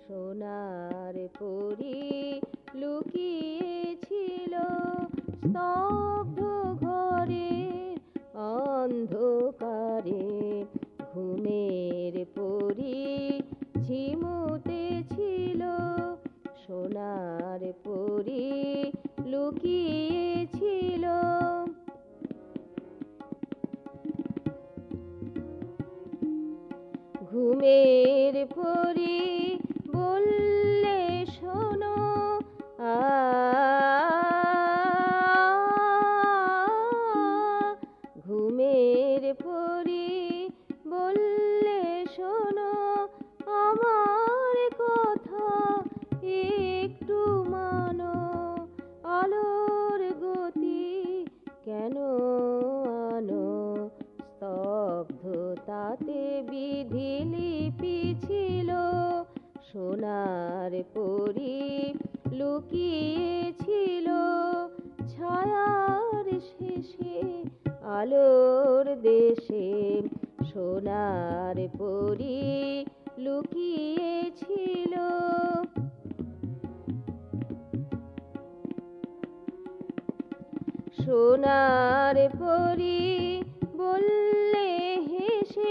সোনার পরী লুকিয়েছিল স্তব্ধ ঘরে অন্ধকারে। ঘুমের পরী ঝিমুতেছিল, সোনার পরী লুকিয়েছিল। ঘুমের পরী বললে শোনো, ঘুমের পরী বললে শোনো, আমার কথা একটু মানো। আলোর গতি কেন আনো, স্তব্ধতাতে বিধিলিপি ছিল। সোনার পরী লুকিয়েছিল ছায়ার শেষে আলোর দেশে। সোনার পরী লুকিয়েছিল। সোনার পরী বললে হেসে,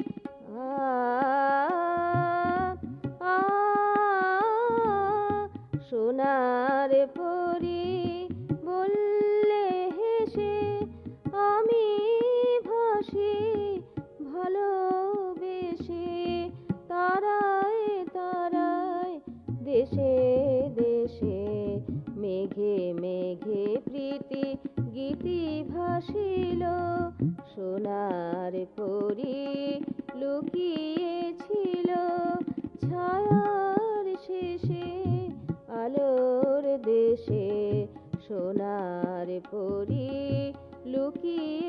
সোনার পরী বললে হেসে, আমি ভাসি ভালোবেসে তারায় তারায় দেশে দেশে। মেঘে মেঘে প্রীতি গীতি ভাসিল, সোনার পরী লুকিয়েছিল ছায়ার শেষে আলোর দেশে। সোনার পরী লুকিয়ে